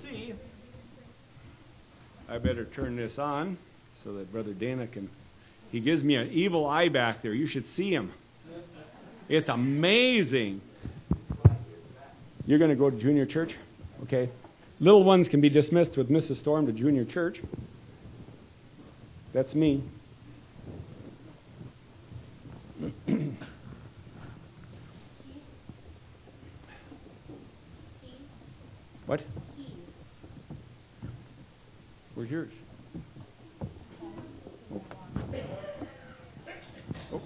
see. I better turn this on so that Brother Dana can... He gives me an evil eye back there. You should see him. It's amazing. You're going to go to junior church? Okay. Little ones can be dismissed with Mrs. Storm to junior church. That's me. What? Where's yours? Oh.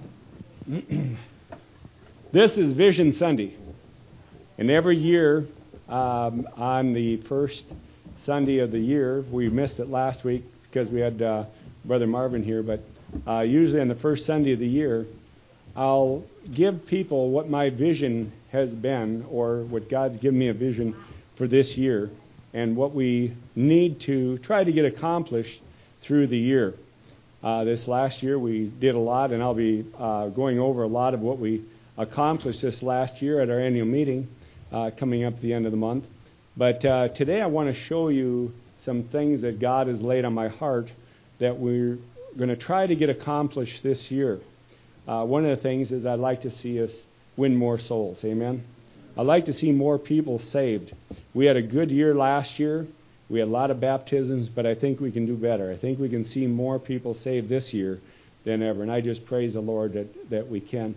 This is Vision Sunday. And every year, on the first Sunday of the year, we missed it last week because we had Brother Marvin here, but usually on the first Sunday of the year, I'll give people what my vision has been, or what God's given me a vision for this year, and what we need to try to get accomplished through the year. This last year we did a lot, and I'll be going over a lot of what we accomplished this last year at our annual meeting coming up at the end of the month. But today I want to show you some things that God has laid on my heart that we're going to try to get accomplished this year. One of the things is I'd like to see us win more souls. Amen? I'd like to see more people saved. We had a good year last year. We had a lot of baptisms, but I think we can do better. I think we can see more people saved this year than ever, and I just praise the Lord that we can.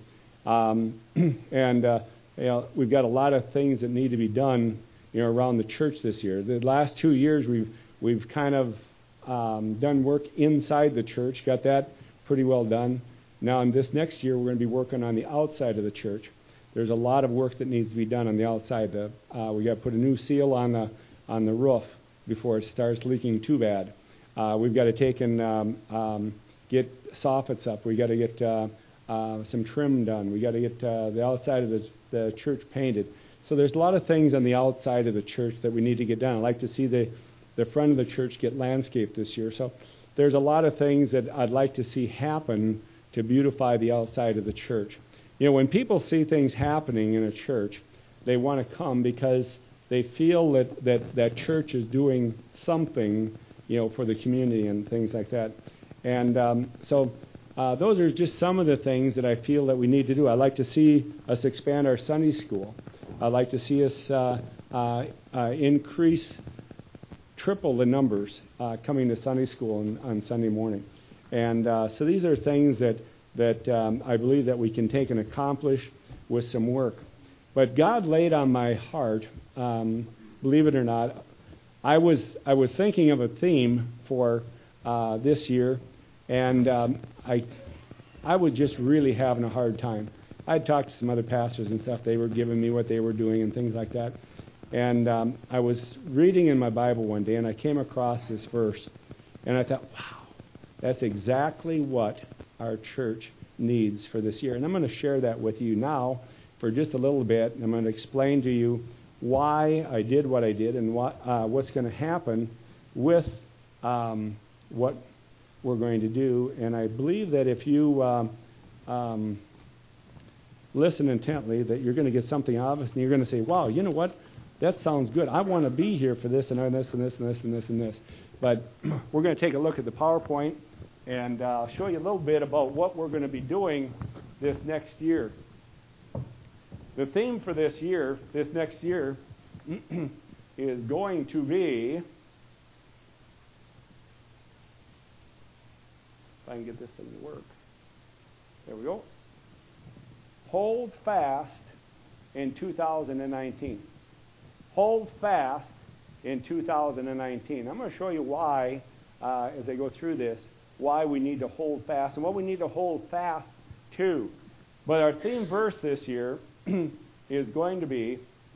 We've got a lot of things that need to be done, around the church this year. The last 2 years we've kind of done work inside the church, got that pretty well done. Now in this next year we're going to be working on the outside of the church. There's a lot of work that needs to be done on the outside. We got to put a new seal on the roof before it starts leaking too bad. We've got to take and get soffits up. We got to get some trim done. We got to get the outside of the church painted. So there's a lot of things on the outside of the church that we need to get done. I'd like to see the front of the church get landscaped this year. So there's a lot of things that I'd like to see happen to beautify the outside of the church. When people see things happening in a church, they want to come because they feel that church is doing something, for the community and things like that. And those are just some of the things that I feel that we need to do. I'd like to see us expand our Sunday school. I'd like to see us increase, triple the numbers coming to Sunday school on Sunday morning. And so these are things that I believe that we can take and accomplish with some work. But God laid on my heart, believe it or not, I was thinking of a theme for this year, and I was just really having a hard time. I'd talked to some other pastors and stuff. They were giving me what they were doing and things like that. And I was reading in my Bible one day, and I came across this verse, and I thought, wow, that's exactly what our church needs for this year. And I'm going to share that with you now for just a little bit. And I'm going to explain to you why I did what I did and what's going to happen with what we're going to do. And I believe that if you listen intently, that you're going to get something out of it, and you're going to say, wow, you know what? That sounds good. I want to be here for this and this and this and this and this and this. But we're going to take a look at the PowerPoint and show you a little bit about what we're going to be doing this next year. The theme for this next year, is going to be, if I can get this thing to work. There we go. Hold fast in 2019. Hold fast in 2019. I'm going to show you why, as I go through this, why we need to hold fast and what we need to hold fast to. But our theme verse this year is going to be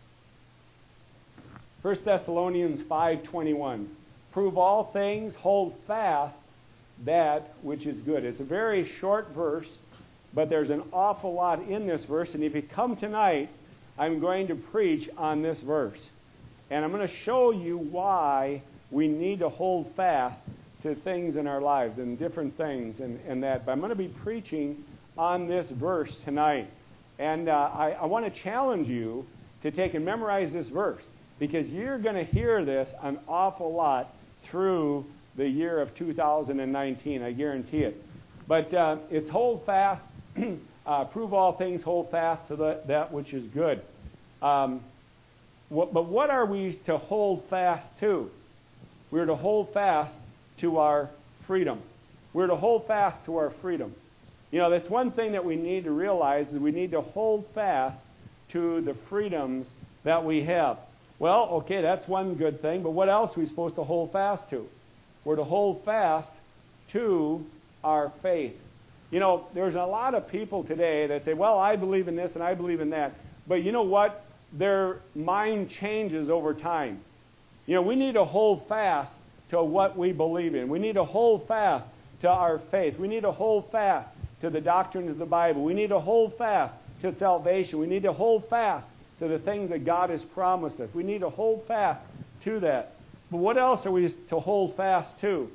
1 Thessalonians 5:21. Prove all things, hold fast that which is good. It's a very short verse, but there's an awful lot in this verse. And if you come tonight, I'm going to preach on this verse. And I'm going to show you why we need to hold fast to things in our lives and different things and that. But I'm going to be preaching on this verse tonight. And I want to challenge you to take and memorize this verse, because you're going to hear this an awful lot through the year of 2019. I guarantee it. But it's hold fast, prove all things, hold fast to that which is good. But what are we to hold fast to? We're to hold fast to our freedom. We're to hold fast to our freedom. You know, that's one thing that we need to realize, is we need to hold fast to the freedoms that we have. Well, okay, that's one good thing, but what else are we supposed to hold fast to? We're to hold fast to our faith. You know, there's a lot of people today that say, well, I believe in this and I believe in that. But you know what? Their mind changes over time. You know, we need to hold fast to what we believe in. We need to hold fast to our faith. We need to hold fast to the doctrines of the Bible. We need to hold fast to salvation. We need to hold fast to the things that God has promised us. We need to hold fast to that. But what else are we to hold fast to?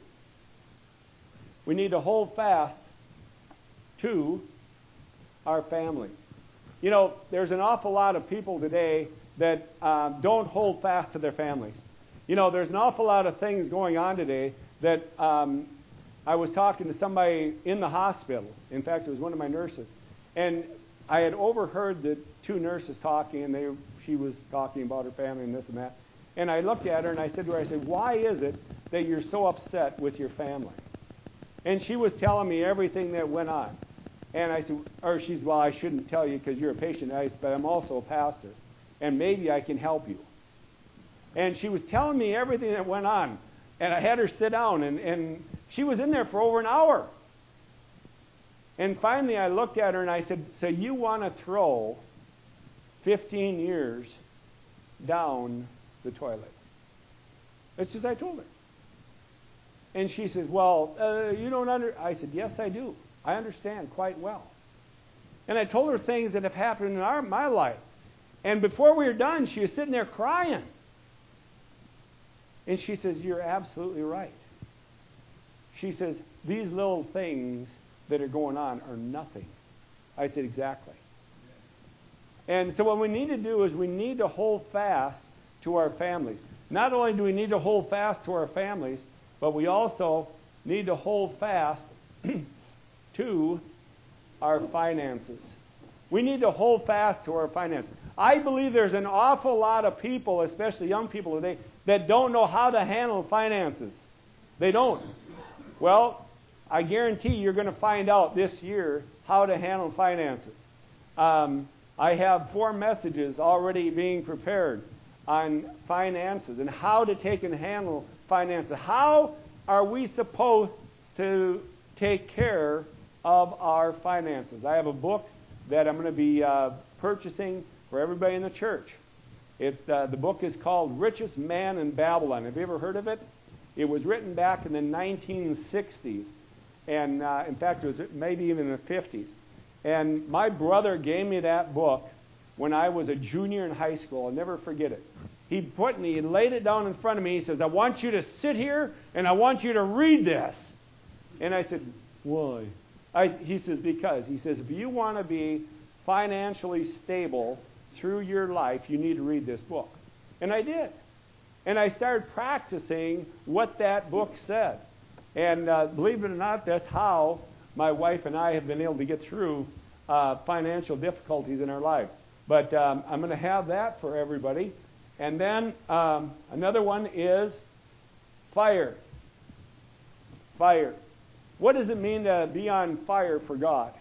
We need to hold fast to our family. You know, there's an awful lot of people today that don't hold fast to their families. You know, there's an awful lot of things going on today that I was talking to somebody in the hospital. In fact, it was one of my nurses. And I had overheard the two nurses talking, and she was talking about her family and this and that. And I looked at her and I said to her, why is it that you're so upset with your family? And she was telling me everything that went on. And I said, she's, well, I shouldn't tell you because you're a patient, but I'm also a pastor. And maybe I can help you. And she was telling me everything that went on. And I had her sit down, and she was in there for over an hour. And finally I looked at her and I said, so you want to throw 15 years down the toilet? That's just I told her. And she says, well, you don't I said, yes, I do. I understand quite well. And I told her things that have happened in my life. And before we were done, she was sitting there crying. And she says, you're absolutely right. She says, these little things that are going on are nothing. I said, exactly. And so what we need to do is we need to hold fast to our families. Not only do we need to hold fast to our families, but we also need to hold fast to our finances. We need to hold fast to our finances. I believe there's an awful lot of people, especially young people today, that don't know how to handle finances. They don't. Well, I guarantee you're going to find out this year how to handle finances. I have 4 messages already being prepared on finances and how to take and handle finances. How are we supposed to take care of our finances? I have a book that I'm going to be purchasing for everybody in the church. The book is called Richest Man in Babylon. Have you ever heard of it? It was written back in the 1960s. And in fact, it was maybe even in the 50s. And my brother gave me that book when I was a junior in high school. I'll never forget it. He laid it down in front of me. He says, I want you to sit here and I want you to read this. And I said, why? He says, because. He says, if you want to be financially stable through your life, you need to read this book. And I did. And I started practicing what that book said. And believe it or not, that's how my wife and I have been able to get through financial difficulties in our life. But I'm going to have that for everybody. And then another one is fire. Fire. What does it mean to be on fire for God?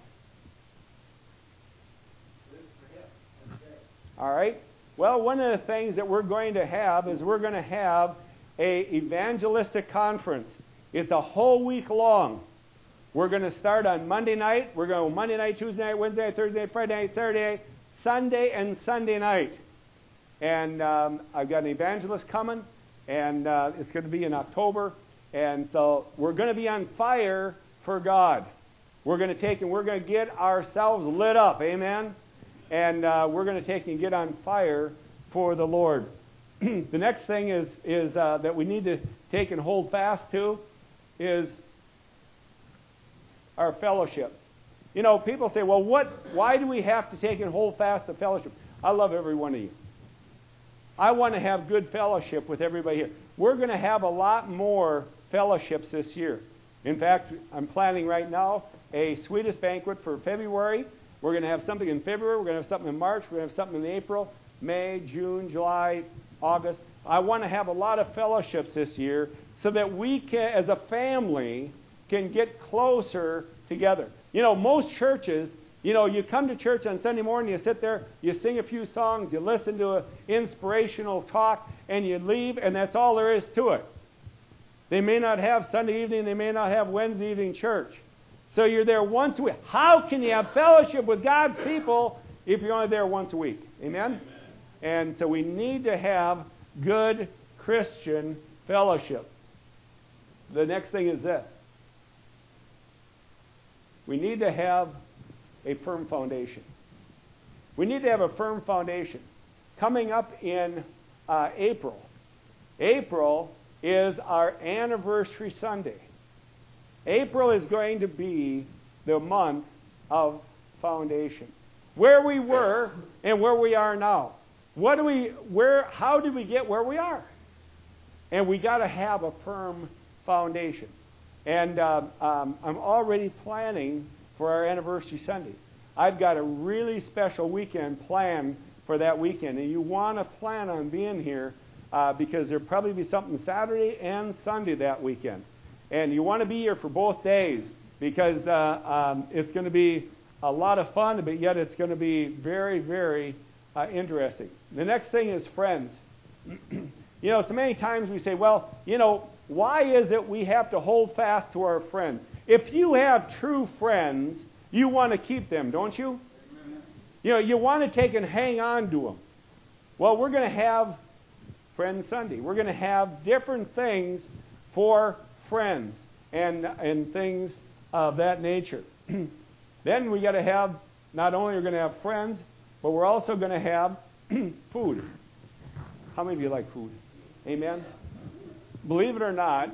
All right. Well, one of the things that we're going to have is we're going to have an evangelistic conference. It's a whole week long. We're going to start on Monday night. We're going Monday night, Tuesday night, Wednesday night, Thursday night, Friday night, Saturday, Sunday, and Sunday night. And I've got an evangelist coming, and it's going to be in October. And so we're going to be on fire for God. We're going to take and we're going to get ourselves lit up. Amen? And we're going to take and get on fire for the Lord. The next thing is that we need to take and hold fast to is our fellowship. You know, people say, well, why do we have to take and hold fast to fellowship? I love every one of you. I want to have good fellowship with everybody here. We're going to have a lot more fellowships this year. In fact, I'm planning right now a sweetest banquet for February. We're going to have something in February. We're going to have something in March. We're going to have something in April, May, June, July, August. I want to have a lot of fellowships this year so that we can, as a family, can get closer together. You know, most churches, you know, you come to church on Sunday morning, you sit there, you sing a few songs, you listen to an inspirational talk, and you leave, and that's all there is to it. They may not have Sunday evening, they may not have Wednesday evening church. So you're there once a week. How can you have fellowship with God's people if you're only there once a week? Amen? Amen. And so we need to have good Christian fellowship. The next thing is this. We need to have a firm foundation. We need to have a firm foundation. Coming up in April. April is our anniversary Sunday. April is going to be the month of foundation. Where we were and where we are now. How did we get where we are? And we got to have a firm foundation. And I'm already planning for our anniversary Sunday. I've got a really special weekend planned for that weekend. And you want to plan on being here because there'll probably be something Saturday and Sunday that weekend. And you want to be here for both days because it's going to be a lot of fun, but yet it's going to be very, very interesting. The next thing is friends. You know, so many times we say, well, you know, why is it we have to hold fast to our friends? If you have true friends, you want to keep them, don't you? You know, you want to take and hang on to them. Well, we're going to have Friend Sunday. We're going to have different things for friends and things of that nature. Then we got to have, not only are we going to have friends, but we're also going to have food. How many of you like food? Amen? Believe it or not,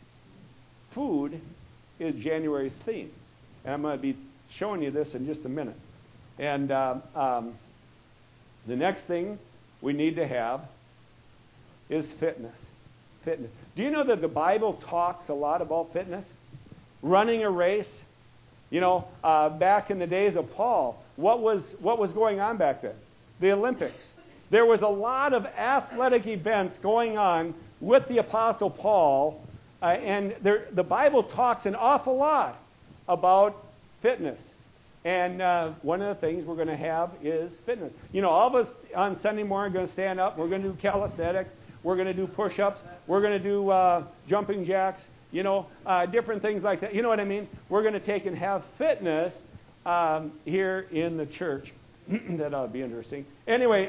food is January's theme. And I'm going to be showing you this in just a minute. And the next thing we need to have is fitness. Fitness. Do you know that the Bible talks a lot about fitness? Running a race. You know, back in the days of Paul, what was going on back then? The Olympics. There was a lot of athletic events going on with the Apostle Paul, and the Bible talks an awful lot about fitness. And one of the things we're going to have is fitness. You know, all of us on Sunday morning are going to stand up. We're going to do calisthenics. We're going to do push-ups. We're going to do jumping jacks. You know, different things like that. You know what I mean? We're going to take and have fitness here in the church. That ought to be interesting. Anyway,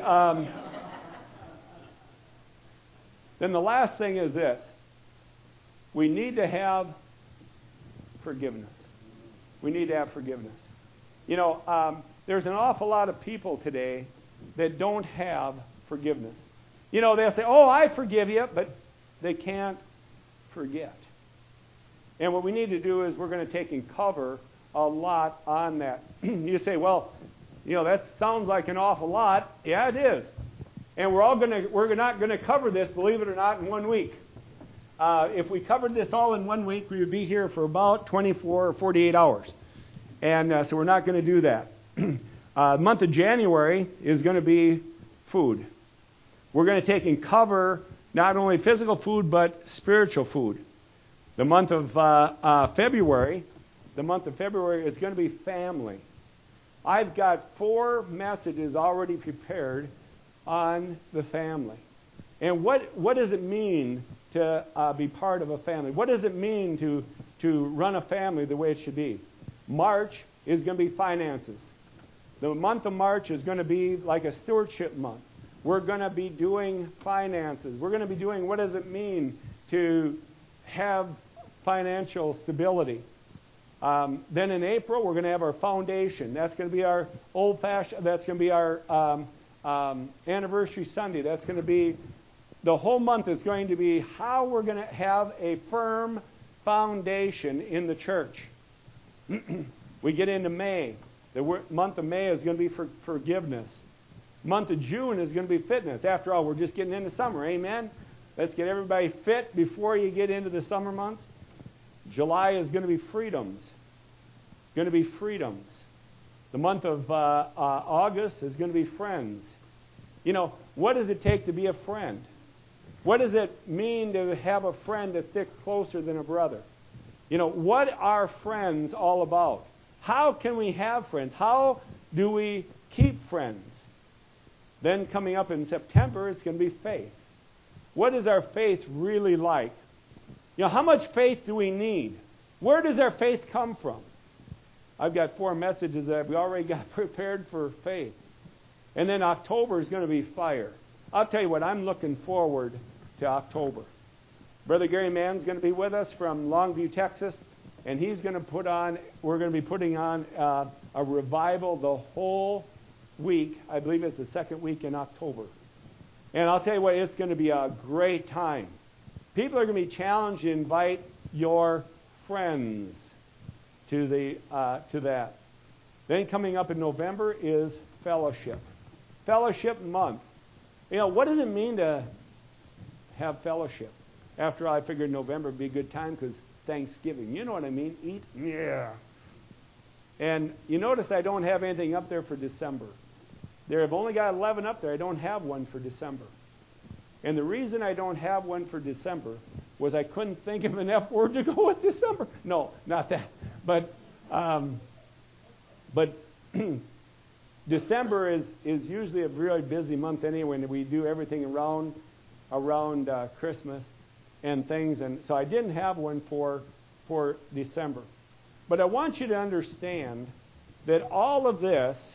then the last thing is this. We need to have forgiveness. We need to have forgiveness. You know, there's an awful lot of people today that don't have forgiveness. You know, they'll say, oh, I forgive you, but they can't forget. And what we need to do is we're going to take and cover a lot on that. You say, well, you know, that sounds like an awful lot. Yeah, it is. And we're not going to cover this, believe it or not, in 1 week. If we covered this all in 1 week, we would be here for about 24 or 48 hours. And so we're not going to do that. The month of January is going to be food. We're going to take and cover not only physical food, but spiritual food. The month of February is going to be family. I've got 4 messages already prepared on the family. And what does it mean to be part of a family? What does it mean to run a family the way it should be? March is going to be finances. The month of March is going to be like a stewardship month. We're going to be doing finances. We're going to be doing what does it mean to have financial stability. Then in April, we're going to have our foundation. That's going to be our old-fashioned, that's going to be our anniversary Sunday. That's going to be, the whole month is going to be how we're going to have a firm foundation in the church. We get into May. The month of May is going to be for forgiveness. Month of June is going to be fitness. After all, we're just getting into summer. Amen? Let's get everybody fit before you get into the summer months. July is going to be freedoms. Going to be freedoms. The month of August is going to be friends. You know, what does it take to be a friend? What does it mean to have a friend that sticks closer than a brother? You know, what are friends all about? How can we have friends? How do we keep friends? Then coming up in September, it's going to be faith. What is our faith really like? You know, how much faith do we need? Where does our faith come from? I've got 4 messages that we already got prepared for faith. And then October is going to be fire. I'll tell you what, I'm looking forward to October. Brother Gary Mann's going to be with us from Longview, Texas, and we're going to be putting on a revival the whole week. I believe it's the second week in October. And I'll tell you what, it's going to be a great time. People are going to be challenged to invite your friends to that. Then coming up in November is fellowship. Fellowship month. You know, what does it mean to have fellowship? After all, I figured November would be a good time because Thanksgiving. You know what I mean? Eat? Yeah. And you notice I don't have anything up there for December. I've only got 11 up there. I don't have one for December. And the reason I don't have one for December was I couldn't think of an F word to go with December. No, not that. But December is usually a really busy month anyway, and we do everything around Christmas and things. And so I didn't have one for December. But I want you to understand that all of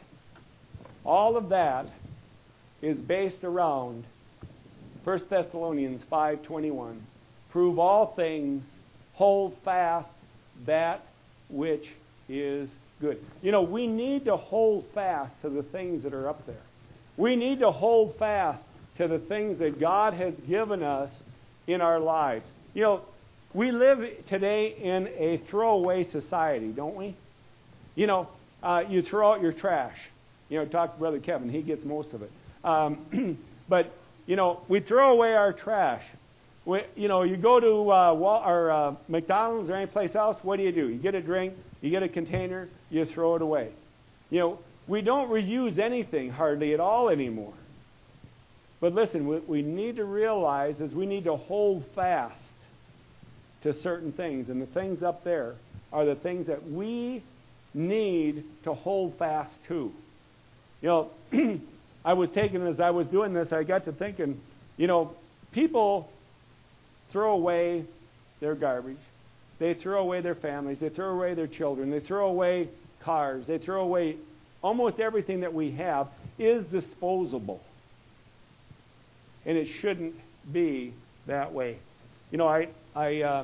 that is based around 1 Thessalonians 5:21. Prove all things, hold fast that which is good. You know, we need to hold fast to the things that are up there. We need to hold fast to the things that God has given us in our lives. You know, we live today in a throwaway society, don't we? You know, you throw out your trash. You know, talk to Brother Kevin. He gets most of it. But, you know, we throw away our trash. You go to McDonald's or any place else, what do? You get a drink, you get a container, you throw it away. You know, we don't reuse anything hardly at all anymore. But listen, what we need to realize is we need to hold fast to certain things. And the things up there are the things that we need to hold fast to. You know, as I was doing this, I got to thinking, you know, people throw away their garbage. They throw away their families. They throw away their children. They throw away cars. They throw away almost everything that we have is disposable. And it shouldn't be that way. You know, I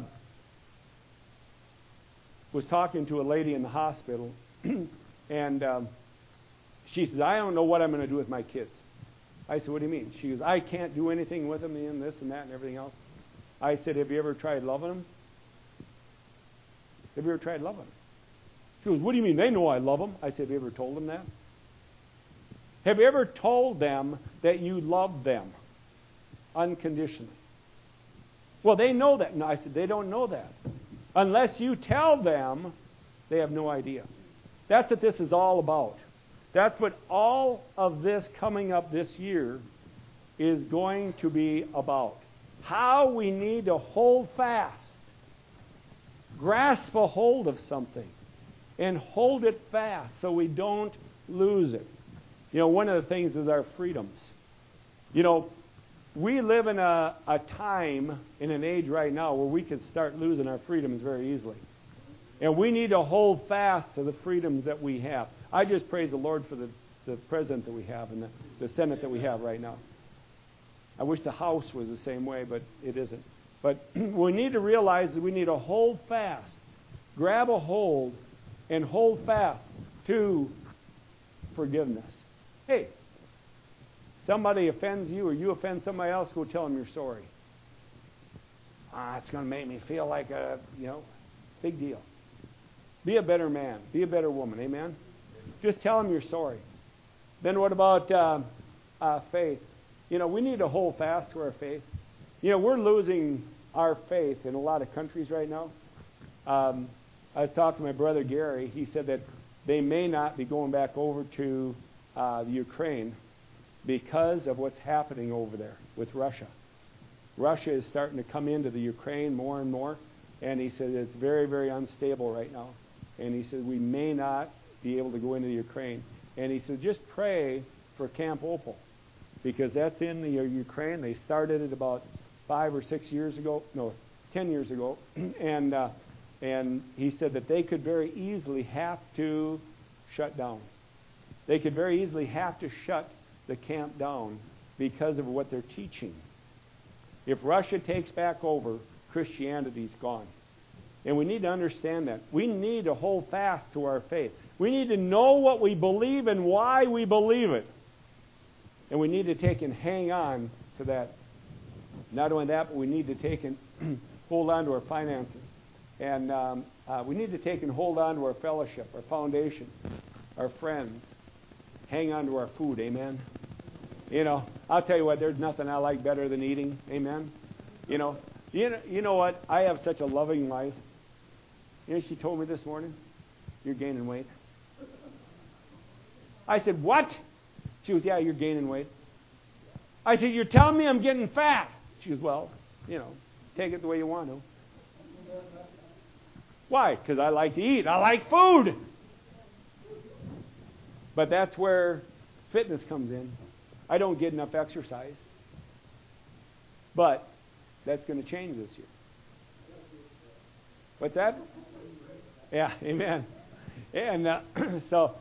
was talking to a lady in the hospital, and she says, I don't know what I'm going to do with my kids. I said, what do you mean? She goes, I can't do anything with them and this and that and everything else. I said, have you ever tried loving them? Have you ever tried loving them? She goes, what do you mean? They know I love them. I said, have you ever told them that? Have you ever told them that you love them unconditionally? Well, they know that. No, I said, they don't know that. Unless you tell them, they have no idea. That's what this is all about. That's what all of this coming up this year is going to be about. How we need to hold fast, grasp a hold of something, and hold it fast so we don't lose it. You know, one of the things is our freedoms. You know, we live in a time, in an age right now, where we could start losing our freedoms very easily. And we need to hold fast to the freedoms that we have. I just praise the Lord for the president that we have and the Senate that we have right now. I wish the House was the same way, but it isn't. But we need to realize that we need to hold fast, grab a hold, and hold fast to forgiveness. Hey, somebody offends you or you offend somebody else, go tell them you're sorry. It's going to make me feel like a, big deal. Be a better man. Be a better woman. Amen? Just tell them you're sorry. Then what about faith. We need to hold fast to our faith. We're losing our faith in a lot of countries right now. I was talking to my brother Gary. He said that they may not be going back over to the Ukraine because of what's happening over there with Russia. Russia is starting to come into the Ukraine more and more, and he said it's very, very unstable right now. And he said we may not be able to go into the Ukraine. And he said just pray for Camp Opal, because that's in the Ukraine. They started it about 5 or 6 years ago, 10 years ago, and he said that they could very easily have to shut down. They could very easily have to shut the camp down because of what they're teaching. If Russia takes back over, Christianity's gone. And we need to understand that. We need to hold fast to our faith. We need to know what we believe and why we believe it. And we need to take and hang on to that. Not only that, but we need to take and hold on to our finances. And we need to take and hold on to our fellowship, our foundation, our friends. Hang on to our food, amen? I'll tell you what, there's nothing I like better than eating, amen? You know what? I have such a loving wife. She told me this morning, you're gaining weight. I said, what? She goes, yeah, you're gaining weight. I said, you're telling me I'm getting fat. She goes, well, take it the way you want to. Why? Because I like to eat. I like food. But that's where fitness comes in. I don't get enough exercise. But that's going to change this year. What's that? Yeah, amen. And so,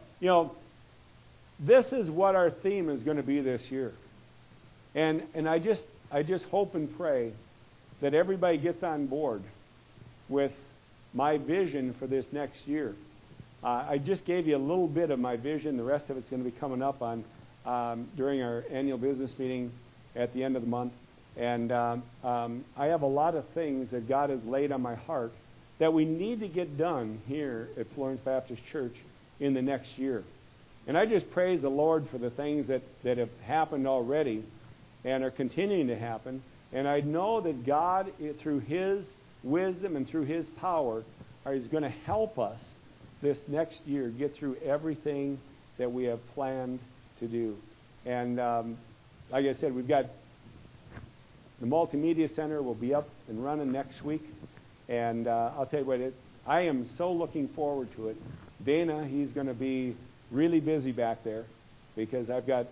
this is what our theme is going to be this year. And I just hope and pray that everybody gets on board with my vision for this next year. I just gave you a little bit of my vision. The rest of it's going to be coming up on during our annual business meeting at the end of the month. And I have a lot of things that God has laid on my heart that we need to get done here at Florence Baptist Church in the next year. And I just praise the Lord for the things that have happened already and are continuing to happen. And I know that God, through His wisdom and through His power, is going to help us this next year get through everything that we have planned to do. And like I said, we've got the Multimedia Center will be up and running next week. And I'll tell you what, I am so looking forward to it. Dana, he's going to be really busy back there because I've got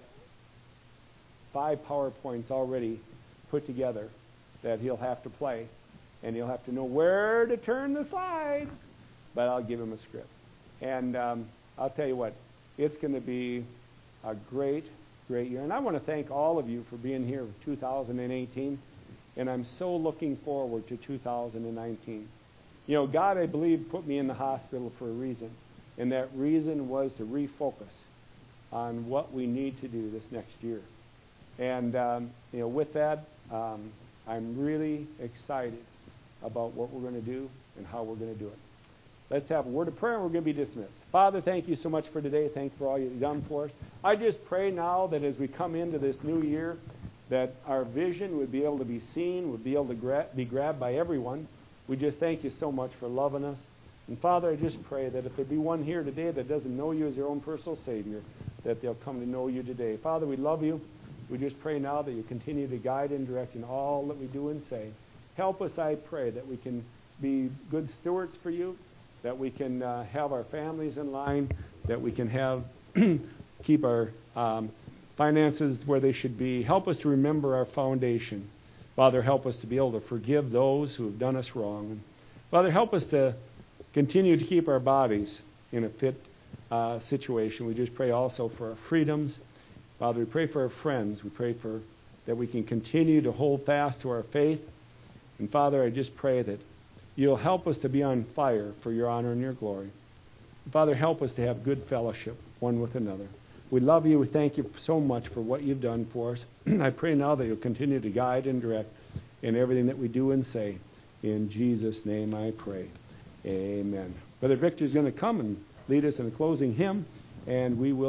5 PowerPoints already put together that he'll have to play. And he'll have to know where to turn the slide. But I'll give him a script. And I'll tell you what, it's going to be a great, great year. And I want to thank all of you for being here for 2018. And I'm so looking forward to 2019. God, I believe, put me in the hospital for a reason. And that reason was to refocus on what we need to do this next year. And, with that, I'm really excited about what we're going to do and how we're going to do it. Let's have a word of prayer and we're going to be dismissed. Father, thank you so much for today. Thank you for all you've done for us. I just pray now that as we come into this new year, that our vision would be able to be seen, would be able to be grabbed by everyone. We just thank you so much for loving us. And Father, I just pray that if there be one here today that doesn't know you as their own personal Savior, that they'll come to know you today. Father, we love you. We just pray now that you continue to guide and direct in all that we do and say. Help us, I pray, that we can be good stewards for you, that we can have our families in line, that we can have keep our finances where they should be. Help us to remember our foundation. Father, help us to be able to forgive those who have done us wrong. And Father, help us to continue to keep our bodies in a fit situation. We just pray also for our freedoms. Father, we pray for our friends. We pray for that we can continue to hold fast to our faith. And Father, I just pray that you'll help us to be on fire for your honor and your glory. And Father, help us to have good fellowship one with another. We love you. We thank you so much for what you've done for us. I pray now that you'll continue to guide and direct in everything that we do and say. In Jesus' name I pray. Amen. Brother Victor is going to come and lead us in a closing hymn, and we will